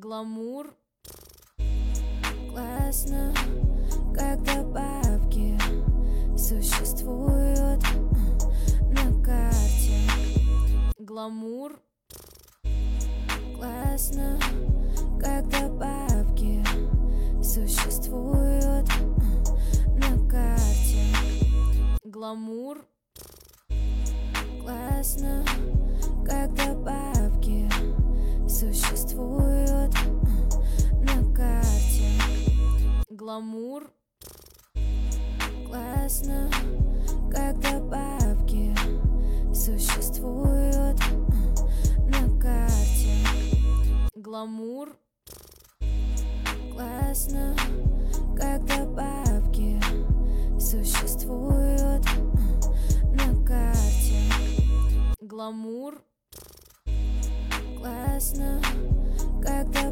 Гламур. Классно, когда бабки существуют на карте. Гламур. Классно, когда бабки существуют на карте. Гламур. Классно, когда бабки существуют на карте. Гламур. Классно, когда бабки существуют на карте. Гламур. Классно, когда бабки существуют на карте. Гламур. Классно, когда